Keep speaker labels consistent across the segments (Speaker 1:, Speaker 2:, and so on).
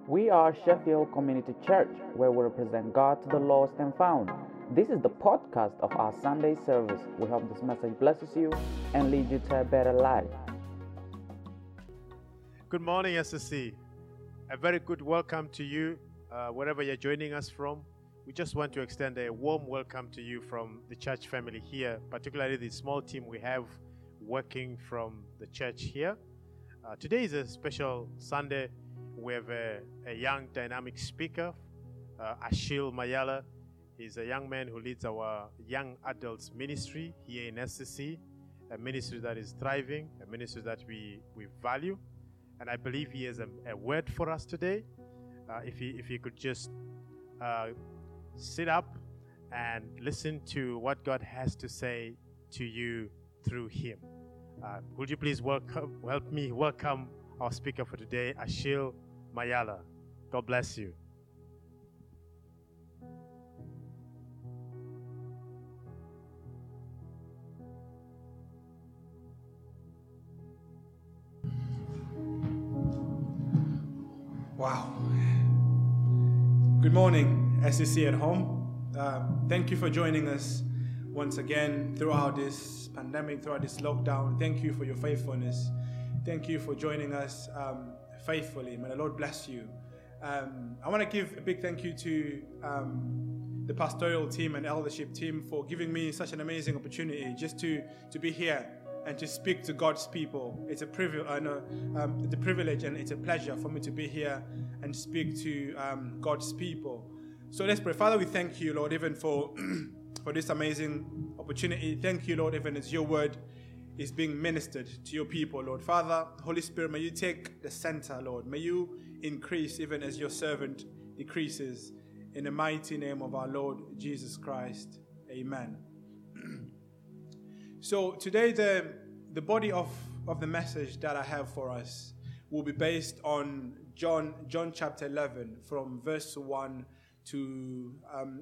Speaker 1: We are Sheffield Community Church, where we represent God to the lost and found. This is the podcast of our Sunday service. We hope this message blesses you and leads you to a better life.
Speaker 2: Good morning, SSC. A very good welcome to you, wherever you're joining us from. We just want to extend a warm welcome to you from the church family here, particularly the small team we have working from the church here. Today is a special Sunday. We have a young dynamic speaker, Ashil Mayala. He's a young man who leads our young adults ministry here in SSC, a ministry that is thriving, a ministry that we value. And I believe he has a word for us today. If he could just sit up and listen to what God has to say to you through him. Would you please help me welcome our speaker for today, Ashil Mayala. God bless you.
Speaker 3: Wow. Good morning, SCC at home. Thank you for joining us once again throughout this pandemic, throughout this lockdown. Thank you for your faithfulness. Thank you for joining us faithfully. May the Lord bless you. I want to give a big thank you to the pastoral team and eldership team for giving me such an amazing opportunity just to be here and to speak to God's people. It's a privilege and it's a pleasure for me to be here and speak to God's people. So let's pray. Father, we thank you, Lord, even for this amazing opportunity. Thank you, Lord, even as your word is being ministered to your people, Lord. Father, Holy Spirit, may you take the center, Lord. May you increase even as your servant decreases. In the mighty name of our Lord Jesus Christ. Amen. So today the body of the message that I have for us will be based on John chapter 11 from verse 1 to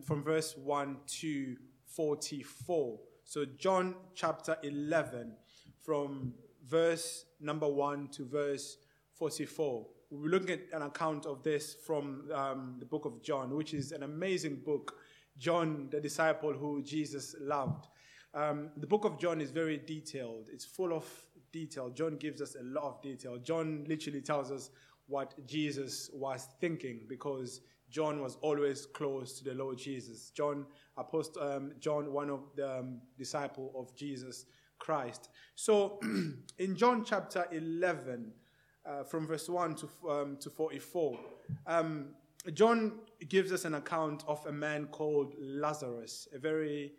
Speaker 3: 44. So John chapter 11 from verse number 1 to verse 44. We'll be looking at an account of this from the book of John, which is an amazing book. John, the disciple who Jesus loved. The book of John is very detailed. It's full of detail. John gives us a lot of detail. John literally tells us what Jesus was thinking because John was always close to the Lord Jesus. John, one of the disciple of Jesus Christ. So in John chapter 11, from verse 1 to 44, John gives us an account of a man called Lazarus, a very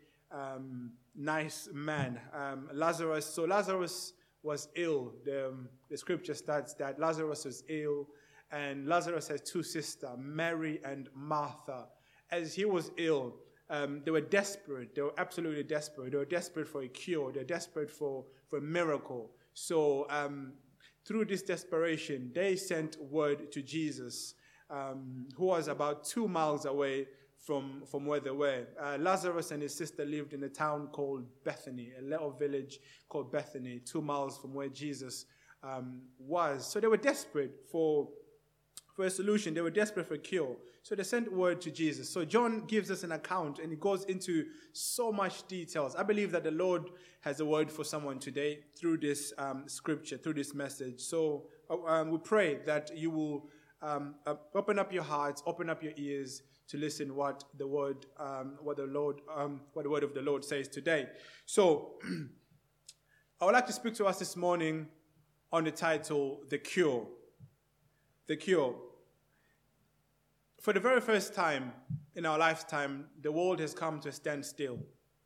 Speaker 3: nice man. Lazarus was ill. The scripture states that Lazarus was ill, and Lazarus has two sisters, Mary and Martha. As he was ill, they were desperate. They were absolutely desperate. They were desperate for a cure. They were desperate for a miracle. So through this desperation, they sent word to Jesus, who was about 2 miles away from where they were. Lazarus and his sister lived in a town called Bethany, a little village called Bethany, 2 miles from where Jesus was. So they were desperate for a solution. They were desperate for a cure. So they sent word to Jesus. So John gives us an account, and he goes into so much details. I believe that the Lord has a word for someone today through this scripture, through this message. So we pray that you will open up your hearts, open up your ears to listen what the word of the Lord says today. So I would like to speak to us this morning on the title, The Cure. The Cure. For the very first time in our lifetime, the world has come to a standstill.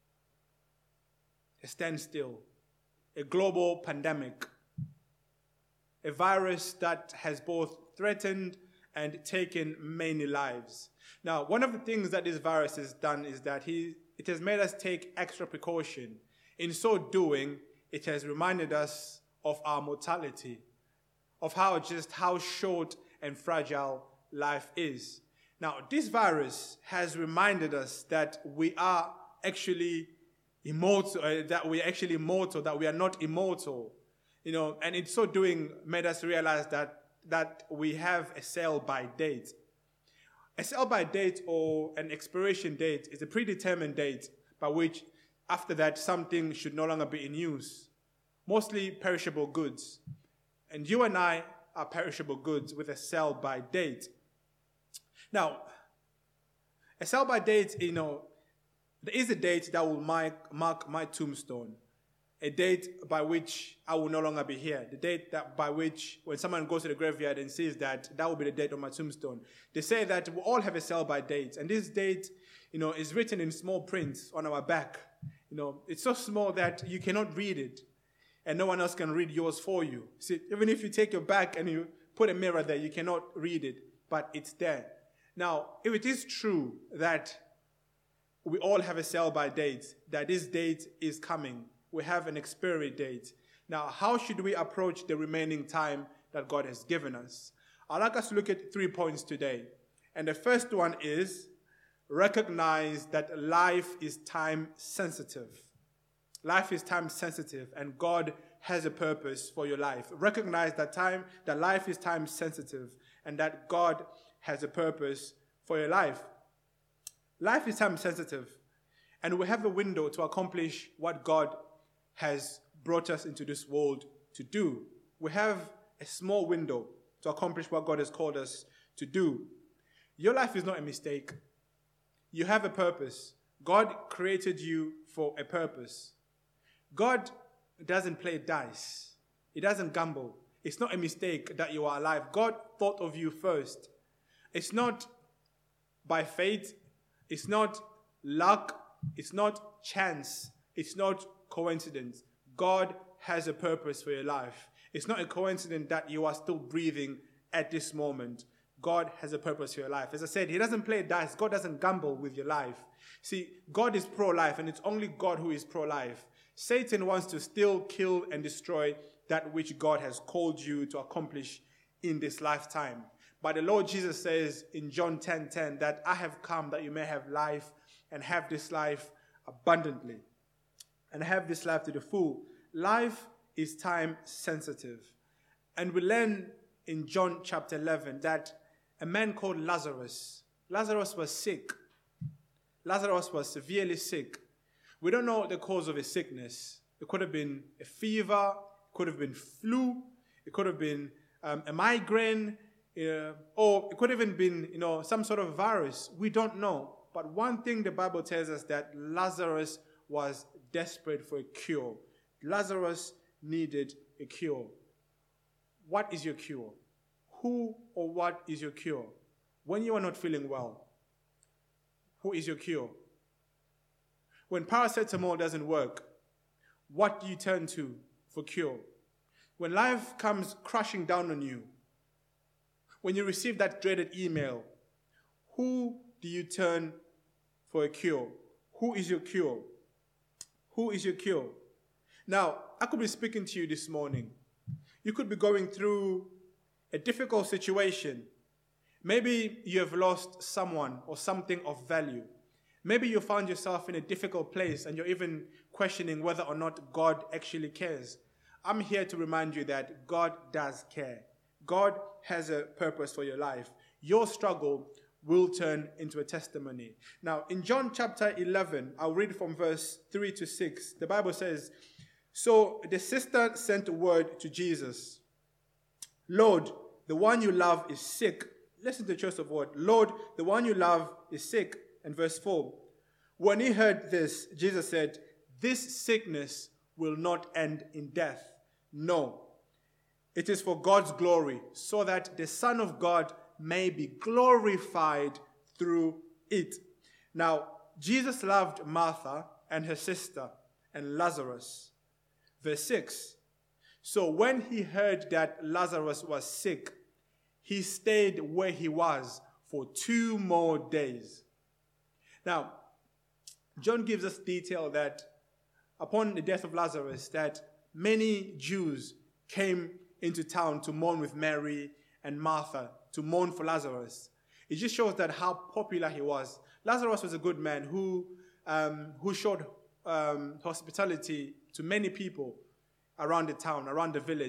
Speaker 3: A standstill. A global pandemic. A virus that has both threatened and taken many lives. Now, one of the things that this virus has done is that it has made us take extra precaution. In so doing, it has reminded us of our mortality, of how short and fragile life is. Now, this virus has reminded us that we are actually immortal, that we are not immortal. And in so doing, made us realize that that we have a sell-by date. A sell-by date or an expiration date is a predetermined date by which after that something should no longer be in use. Mostly perishable goods. And you and I are perishable goods with a sell-by date. Now, a sell-by date, there is a date that will mark my tombstone. A date by which I will no longer be here. The date by which when someone goes to the graveyard and sees that will be the date on my tombstone. They say that we all have a sell-by date. And this date, is written in small print on our back. It's so small that you cannot read it. And no one else can read yours for you. See, even if you take your back and you put a mirror there, you cannot read it. But it's there. Now, if it is true that we all have a sell-by date, that this date is coming, we have an expiry date. Now, how should we approach the remaining time that God has given us? I'd like us to look at 3 points today. And the first one is recognize that life is time sensitive. Life is time sensitive, and God has a purpose for your life. Recognize that life is time sensitive, and that God has a purpose for your life. Life is time sensitive, and we have a window to accomplish what God has brought us into this world to do. We have a small window to accomplish what God has called us to do. Your life is not a mistake. You have a purpose. God created you for a purpose. God doesn't play dice. He doesn't gamble. It's not a mistake that you are alive. God thought of you first. It's not by fate. It's not luck. It's not chance. It's not coincidence. God has a purpose for your life. It's not a coincidence that you are still breathing at this moment. God has a purpose for your life. As I said, He doesn't play dice. God doesn't gamble with your life. See, God is pro-life, and it's only God who is pro-life. Satan wants to steal, kill, and destroy that which God has called you to accomplish in this lifetime. But the Lord Jesus says in John 10:10 that I have come that you may have life and have this life abundantly. And have this life to the full. Life is time sensitive. And we learn in John chapter 11 that a man called Lazarus was sick. Lazarus was severely sick. We don't know the cause of his sickness. It could have been a fever, it could have been flu, it could have been a migraine, or it could have even been, some sort of virus. We don't know. But one thing the Bible tells us that Lazarus was desperate for a cure. Lazarus needed a cure. What is your cure? Who or what is your cure? When you are not feeling well, who is your cure? When paracetamol doesn't work, what do you turn to for cure? When life comes crashing down on you, when you receive that dreaded email, who do you turn for a cure? Who is your cure? Who is your cure? Now, I could be speaking to you this morning. You could be going through a difficult situation. Maybe you have lost someone or something of value. Maybe you found yourself in a difficult place and you're even questioning whether or not God actually cares. I'm here to remind you that God does care. God has a purpose for your life. Your struggle will turn into a testimony. Now, in John chapter 11, I'll read from verse 3 to 6. The Bible says, so the sister sent word to Jesus. Lord, the one you love is sick. Listen to the choice of word. Lord, the one you love is sick. And verse 4. When he heard this, Jesus said, this sickness will not end in death. No. It is for God's glory, so that the Son of God may be glorified through it. Now, Jesus loved Martha and her sister and Lazarus. Verse 6. So when he heard that Lazarus was sick, he stayed where he was for 2 more days. Now, John gives us detail that upon the death of Lazarus, that many Jews came into town to mourn with Mary and Martha, to mourn for Lazarus. It just shows that how popular he was. Lazarus was a good man who showed hospitality to many people around the town, around the village.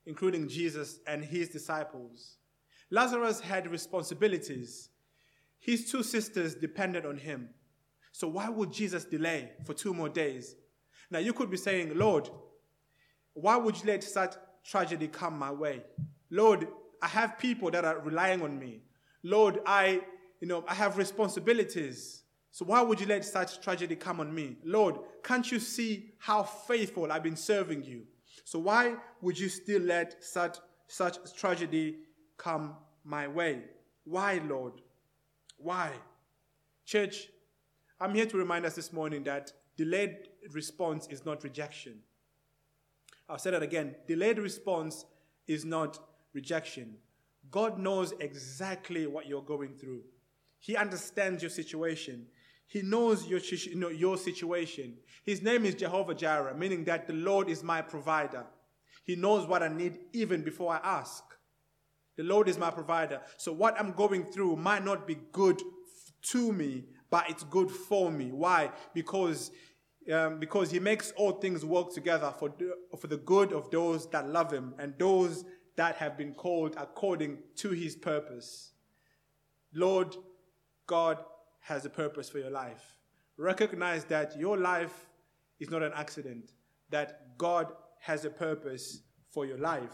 Speaker 3: including Jesus and his disciples. Lazarus had responsibilities. His 2 sisters depended on him. So why would Jesus delay for 2 more days? Now you could be saying, Lord, why would you let such tragedy come my way? Lord, I have people that are relying on me. Lord, I have responsibilities. So why would you let such tragedy come on me? Lord, can't you see how faithful I've been serving you? So why would you still let such tragedy come my way? Why, Lord? Why? Church, I'm here to remind us this morning that delayed response is not rejection. I'll say that again. Delayed response is not rejection. God knows exactly what you're going through. He understands your situation. He knows your situation. His name is Jehovah Jireh, meaning that the Lord is my provider. He knows what I need even before I ask. The Lord is my provider. So what I'm going through might not be good to me, but it's good for me. Why? Because he makes all things work together for the good of those that love him and those that have been called according to his purpose. Lord God has a purpose for your life. Recognize that your life is not an accident, that God has a purpose for your life.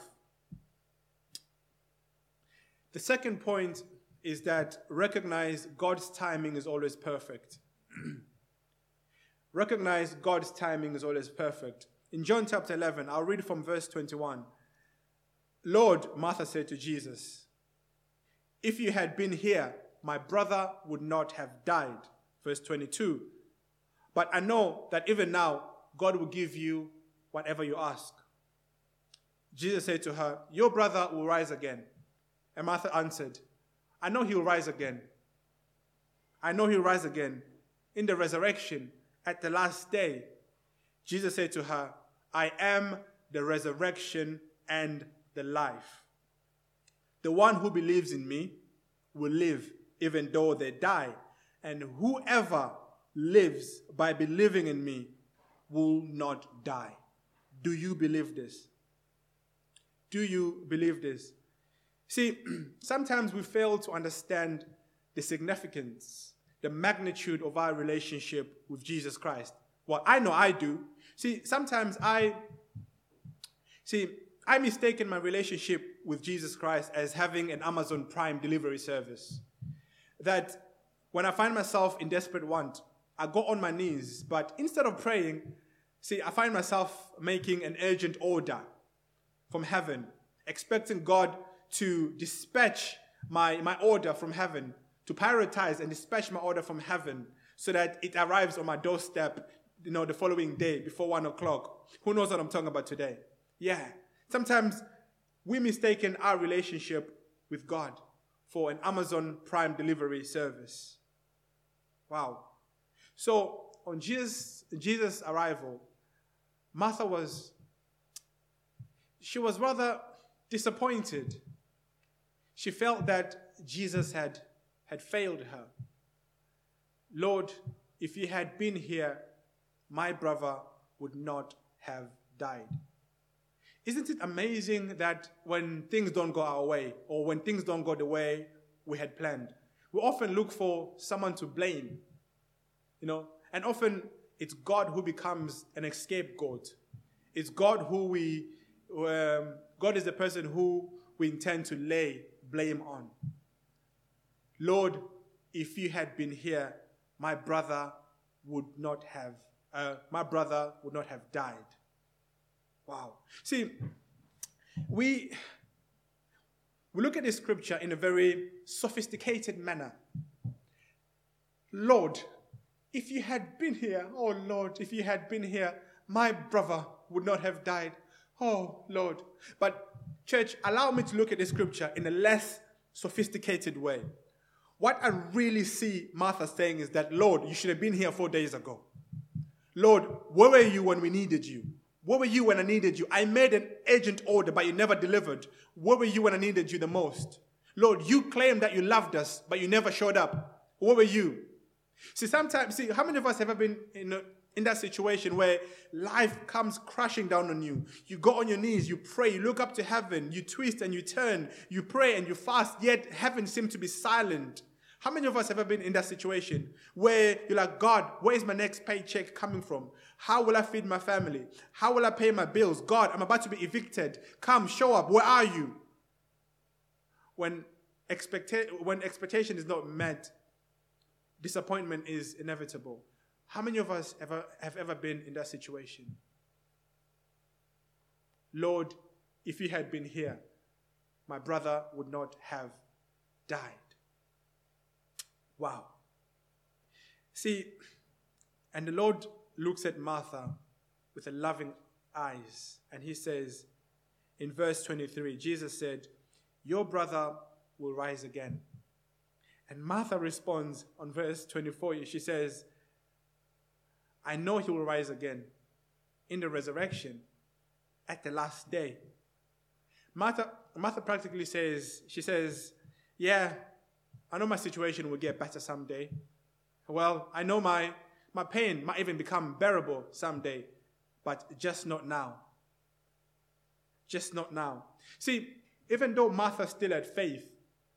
Speaker 3: The second point is that recognize God's timing is always perfect. Recognize God's timing is always perfect. In John chapter 11, I'll read from verse 21. Lord, Martha said to Jesus, if you had been here, my brother would not have died. Verse 22. But I know that even now, God will give you whatever you ask. Jesus said to her, your brother will rise again. And Martha answered, I know he'll rise again. I know he'll rise again in the resurrection at the last day. Jesus said to her, I am the resurrection and the life. The one who believes in me will live even though they die. And whoever lives by believing in me will not die. Do you believe this? Do you believe this? See, sometimes we fail to understand the significance, the magnitude of our relationship with Jesus Christ. Well, I know I do. See, sometimes I mistaken my relationship with Jesus Christ as having an Amazon Prime delivery service. That when I find myself in desperate want, I go on my knees, but instead of praying, I find myself making an urgent order from heaven, expecting God to dispatch my order from heaven, to prioritize and dispatch my order from heaven so that it arrives on my doorstep, the following day before 1 o'clock. Who knows what I'm talking about today? Yeah. Sometimes we mistaken our relationship with God for an Amazon Prime delivery service. Wow. So on Jesus' arrival, Martha was rather disappointed. She felt that Jesus had failed her. Lord, if you had been here, my brother would not have died. Isn't it amazing that when things don't go our way, or when things don't go the way we had planned, we often look for someone to blame, and often it's God who becomes an scapegoat. It's God God is the person who we intend to lay blame on. Lord, if you had been here, my brother would not have died. Wow. See, we look at this scripture in a very sophisticated manner. Lord, if you had been here, oh Lord, if you had been here, my brother would not have died. Oh Lord. But church, allow me to look at this scripture in a less sophisticated way. What I really see Martha saying is that, Lord, you should have been here 4 days ago. Lord, where were you when we needed you? Where were you when I needed you? I made an urgent order, but you never delivered. Where were you when I needed you the most? Lord, you claimed that you loved us, but you never showed up. Where were you? See, how many of us have ever been in that situation where life comes crashing down on you. You go on your knees, you pray, you look up to heaven, you twist and you turn, you pray and you fast, yet heaven seems to be silent. How many of us have ever been in that situation where you're like, God, where is my next paycheck coming from? How will I feed my family? How will I pay my bills? God, I'm about to be evicted. Come, show up. Where are you? When expectation is not met, disappointment is inevitable. How many of us have ever been in that situation? Lord, if you had been here, my brother would not have died. Wow. See, and the Lord looks at Martha with a loving eyes, and he says, in verse 23, Jesus said, your brother will rise again. And Martha responds on verse 24, she says, I know he will rise again in the resurrection at the last day. Martha practically says, she says, yeah, I know my situation will get better someday. Well, I know my pain might even become bearable someday, but just not now. Just not now. See, even though Martha still had faith,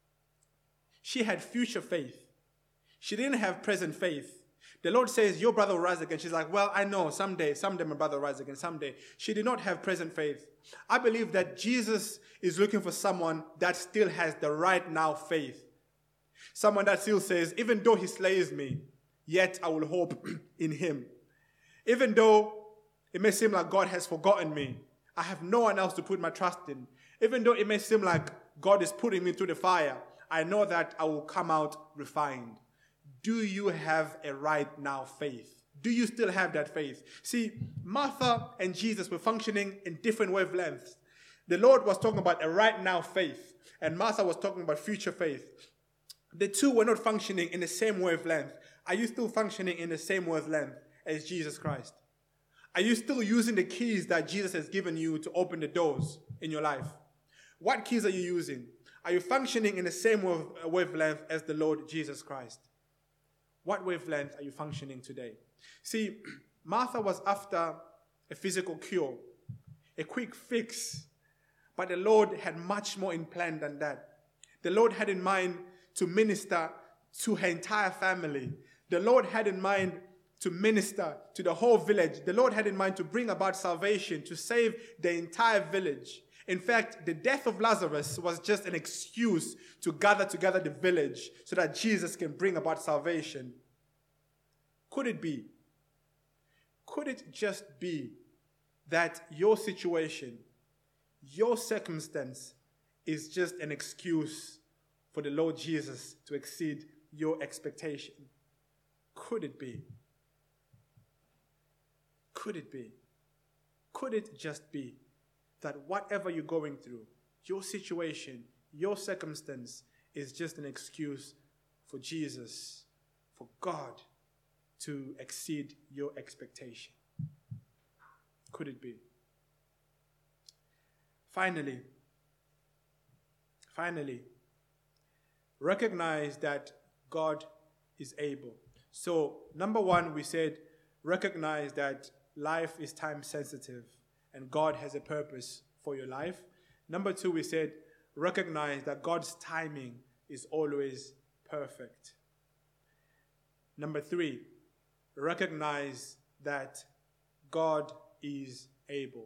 Speaker 3: she had future faith. She didn't have present faith. The Lord says, your brother will rise again. She's like, well, I know someday my brother will rise again, someday. She did not have present faith. I believe that Jesus is looking for someone that still has the right now faith. Someone that still says, even though he slays me, yet I will hope in him. Even though it may seem like God has forgotten me, I have no one else to put my trust in. Even though it may seem like God is putting me through the fire, I know that I will come out refined. Do you have a right now faith? Do you still have that faith? See, Martha and Jesus were functioning in different wavelengths. The Lord was talking about a right now faith, and Martha was talking about future faith. The two were not functioning in the same wavelength. Are you still functioning in the same wavelength as Jesus Christ? Are you still using the keys that Jesus has given you to open the doors in your life? What keys are you using? Are you functioning in the same wavelength as the Lord Jesus Christ? What wavelength are you functioning today? See, Martha was after a physical cure, a quick fix, but the Lord had much more in plan than that. The Lord had in mind to minister to her entire family. The Lord had in mind to minister to the whole village. The Lord had in mind to bring about salvation, to save the entire village. In fact, the death of Lazarus was just an excuse to gather together the village so that Jesus can bring about salvation. Could it be? Could it just be that your situation, your circumstance is just an excuse for the Lord Jesus to exceed your expectation? Could it be? Could it be? Could it just be that whatever you're going through, your situation, your circumstance is just an excuse for Jesus, for God to exceed your expectation? Could it be? Finally, recognize that God is able. So, number one, we said, recognize that life is time sensitive and God has a purpose for your life. Number two, we said, recognize that God's timing is always perfect. Number three, recognize that God is able.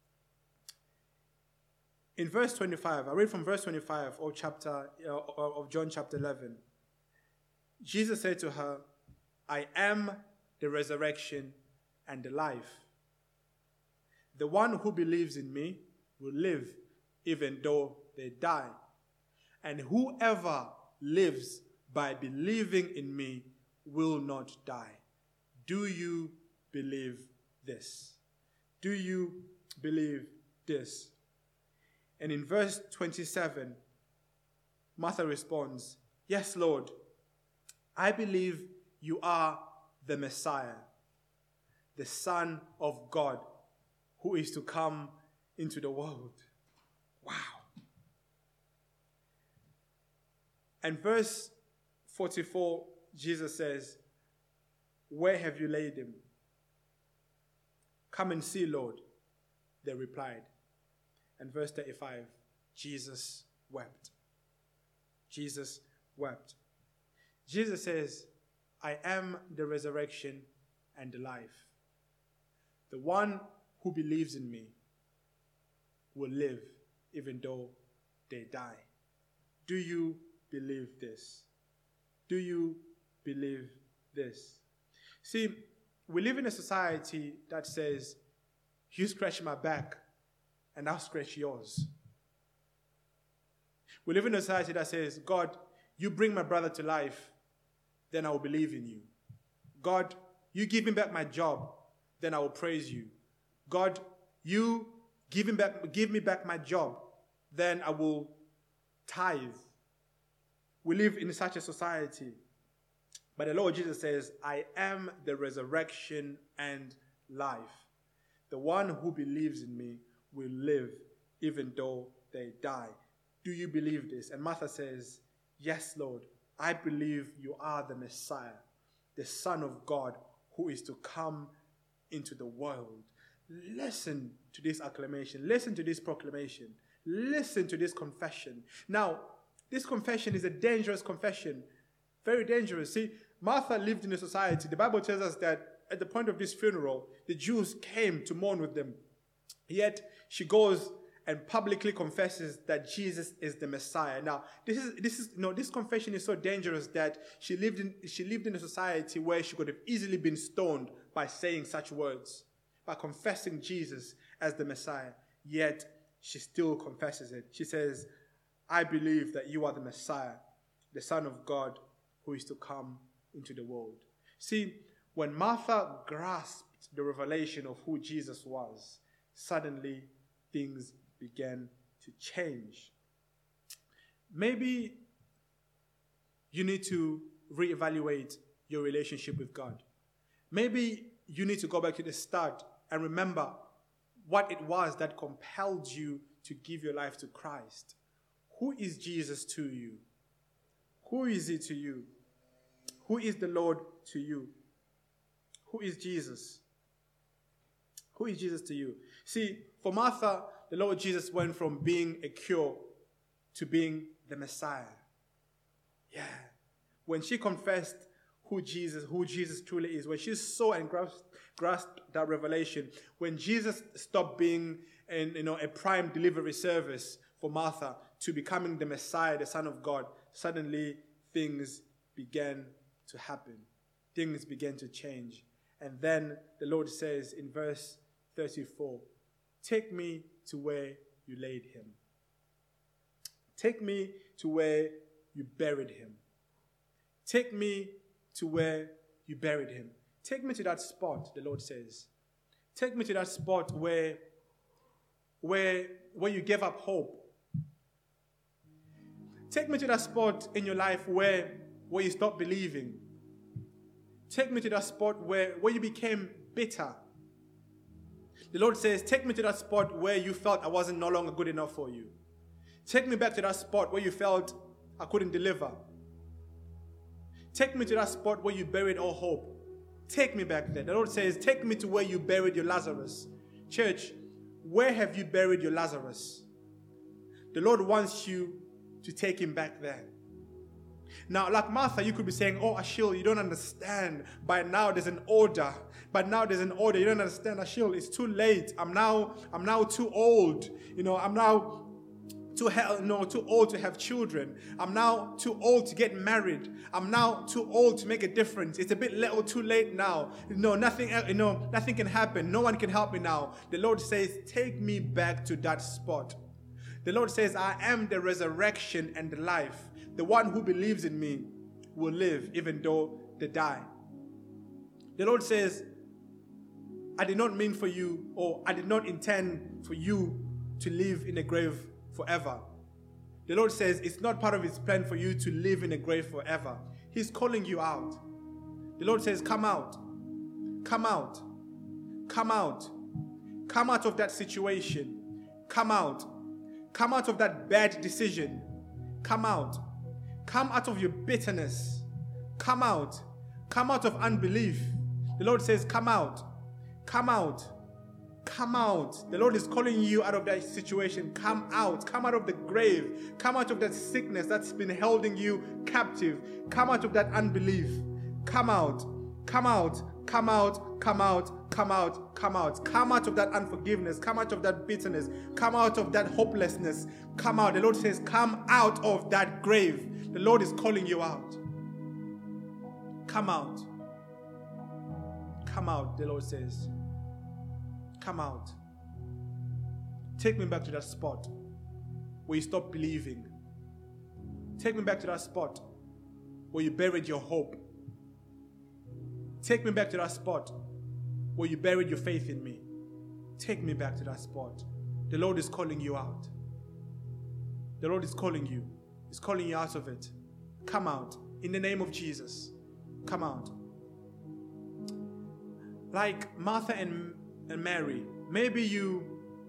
Speaker 3: In verse 25, I read from verse 25 of John chapter 11. Jesus said to her, I am the resurrection and the life. The one who believes in me will live even though they die. And whoever lives by believing in me will not die. Do you believe this? Do you believe this? And in verse 27, Martha responds, yes, Lord, I believe you are the Messiah, the Son of God, who is to come into the world. Wow. And verse 44, Jesus says, where have you laid him? Come and see, Lord. They replied. And verse 35, Jesus wept. Jesus wept. Jesus says, I am the resurrection and the life. The one who believes in me will live even though they die. Do you believe this? Do you believe this? See, we live in a society that says, you scratch my back and I'll scratch yours. We live in a society that says, God, you bring my brother to life, then I will believe in you. God, you give me back my job, then I will praise you. God, you give me back my job, then I will tithe. We live in such a society. But the Lord Jesus says, I am the resurrection and life. The one who believes in me will live even though they die. Do you believe this? And Martha says, yes, Lord, I believe you are the Messiah, the Son of God who is to come into the world. Listen to this acclamation. Listen to this proclamation. Listen to this confession. Now, this confession is a dangerous confession. Very dangerous. See, Martha lived in a society. The Bible tells us that at the point of this funeral, the Jews came to mourn with them. Yet she goes and publicly confesses that Jesus is the Messiah. Now, this confession is so dangerous that she lived in a society where she could have easily been stoned by saying such words, by confessing Jesus as the Messiah. Yet she still confesses it. She says, I believe that you are the Messiah, the Son of God who is to come into the world. See, when Martha grasped the revelation of who Jesus was, suddenly things began to change. Maybe you need to reevaluate your relationship with God. Maybe you need to go back to the start and remember what it was that compelled you to give your life to Christ. Who is Jesus to you? Who is he to you? Who is the Lord to you? Who is Jesus? Who is Jesus to you? See, for Martha, the Lord Jesus went from being a cure to being the Messiah. Yeah. When she confessed who Jesus truly is, when she saw and grasped that revelation, when Jesus stopped being a prime delivery service for Martha to becoming the Messiah, the Son of God, suddenly things began to happen. Things began to change. And then the Lord says in verse 34, take me to where you laid him. Take me to where you buried him. Take me to where you buried him. Take me to that spot, the Lord says. Take me to that spot where you gave up hope. Take me to that spot in your life where you stopped believing. Take me to that spot where you became bitter. The Lord says, take me to that spot where you felt I wasn't no longer good enough for you. Take me back to that spot where you felt I couldn't deliver. Take me to that spot where you buried all hope. Take me back there. The Lord says, take me to where you buried your Lazarus. Church, where have you buried your Lazarus? The Lord wants you to take him back there. Now, like Martha, you could be saying, oh, Achille, you don't understand. By now there's an order. You don't understand, Achille. It's too late. I'm now too old. I'm now too old to have children. I'm now too old to get married. I'm now too old to make a difference. It's a bit little too late now. Nothing can happen. No one can help me now. The Lord says, take me back to that spot. The Lord says, I am the resurrection and the life. The one who believes in me will live even though they die. The Lord says, I did not mean for you, or I did not intend for you to live in a grave forever. The Lord says it's not part of his plan for you to live in a grave forever. He's calling you out. The Lord says, come out. Come out. Come out. Come out of that situation. Come out. Come out of that bad decision. Come out. Come out of your bitterness. Come out. Come out of unbelief. The Lord says, come out. Come out. Come out. The Lord is calling you out of that situation. Come out. Come out of the grave. Come out of that sickness that's been holding you captive. Come out of that unbelief. Come out. Come out. Come out. Come out. Come out. Come out. Come out of that unforgiveness. Come out of that bitterness. Come out of that hopelessness. Come out. The Lord says, come out of that grave. The Lord is calling you out. Come out. Come out, the Lord says. Come out. Take me back to that spot where you stopped believing. Take me back to that spot where you buried your hope. Take me back to that spot where you buried your faith in me. Take me back to that spot. The Lord is calling you out. The Lord is calling you. He's calling you out of it. Come out. In the name of Jesus. Come out. Like Martha and Mary, maybe you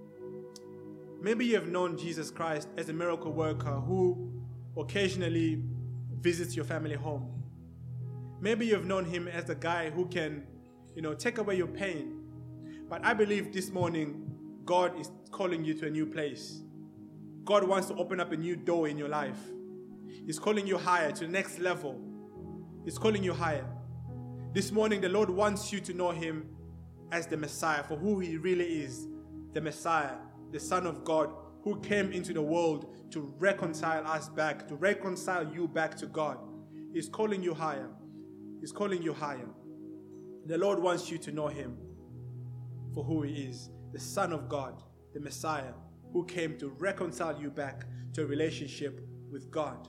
Speaker 3: have known Jesus Christ as a miracle worker who occasionally visits your family home. Maybe you have known him as the guy who can, take away your pain. But I believe this morning, God is calling you to a new place. God wants to open up a new door in your life. He's calling you higher, to the next level. He's calling you higher. This morning, the Lord wants you to know him as the Messiah, for who he really is. The Messiah, the Son of God, who came into the world to reconcile us back, to reconcile you back to God. He's calling you higher. He's calling you higher. The Lord wants you to know him for who he is. The Son of God, the Messiah, who came to reconcile you back to a relationship with God.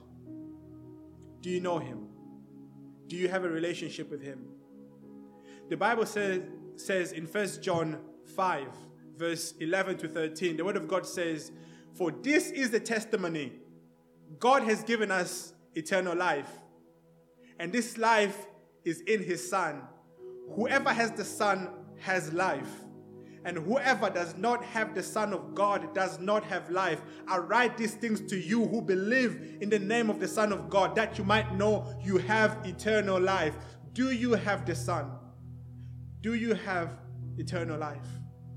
Speaker 3: Do you know him? Do you have a relationship with him? The Bible says in 1 John 5, verse 11 to 13, the word of God says, "For this is the testimony. God has given us eternal life, and this life is in his Son. Whoever has the Son has life, and whoever does not have the Son of God does not have life. I write these things to you who believe in the name of the Son of God, that you might know you have eternal life." Do you have the Son? Do you have eternal life?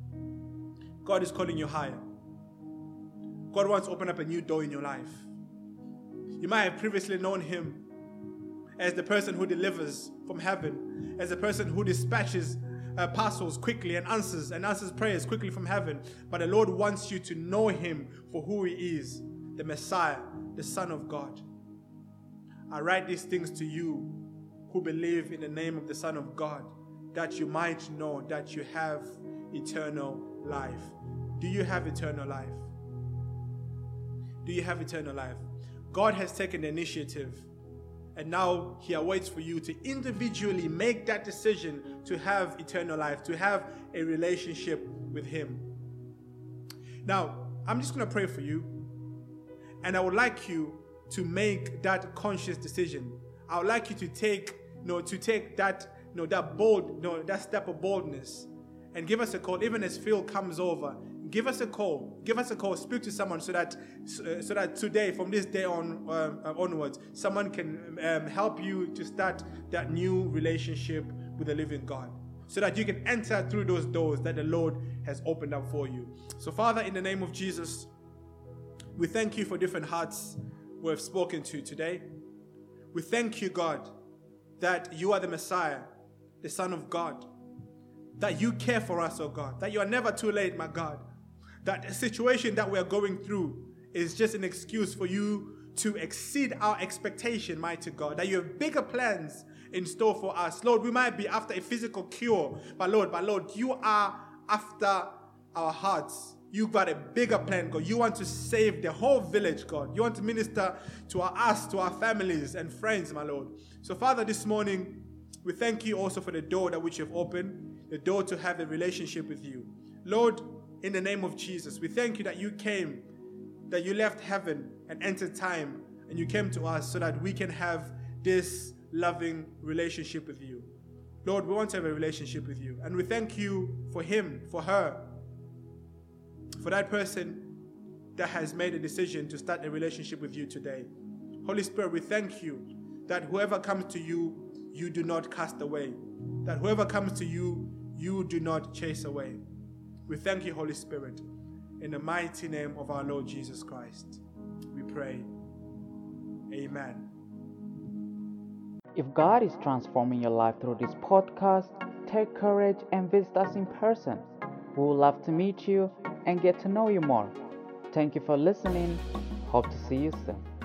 Speaker 3: God is calling you higher. God wants to open up a new door in your life. You might have previously known him as the person who delivers from heaven, as the person who dispatches parcels quickly and answers prayers quickly from heaven. But the Lord wants you to know him for who he is, the Messiah, the Son of God. I write these things to you who believe in the name of the Son of God, that you might know that you have eternal life. Do you have eternal life? Do you have eternal life? God has taken the initiative, and now he awaits for you to individually make that decision to have eternal life, to have a relationship with him. Now, I'm just going to pray for you, and I would like you to make that conscious decision. I would like you to take that step of boldness, and give us a call. Even as Phil comes over, give us a call. Give us a call. Speak to someone so that today, from this day onwards, someone can help you to start that new relationship with the living God, so that you can enter through those doors that the Lord has opened up for you. So, Father, in the name of Jesus, we thank you for different hearts we have spoken to today. We thank you, God, that you are the Messiah, the Son of God, that you care for us, oh God, that you are never too late, my God, that the situation that we are going through is just an excuse for you to exceed our expectation, mighty God, that you have bigger plans in store for us. Lord, we might be after a physical cure, but Lord, you are after our hearts. You've got a bigger plan, God. You want to save the whole village, God. You want to minister to us, to our families and friends, my Lord. So, Father, this morning, we thank you also for the door that which you've opened, the door to have a relationship with you. Lord, in the name of Jesus, we thank you that you came, that you left heaven and entered time, and you came to us so that we can have this loving relationship with you. Lord, we want to have a relationship with you, and we thank you for him, for her, for that person that has made a decision to start a relationship with you today. Holy Spirit, we thank you that whoever comes to you, you do not cast away. That whoever comes to you, you do not chase away. We thank you, Holy Spirit. In the mighty name of our Lord Jesus Christ, we pray. Amen.
Speaker 1: If God is transforming your life through this podcast, take courage and visit us in person. We would love to meet you and get to know you more. Thank you for listening. Hope to see you soon.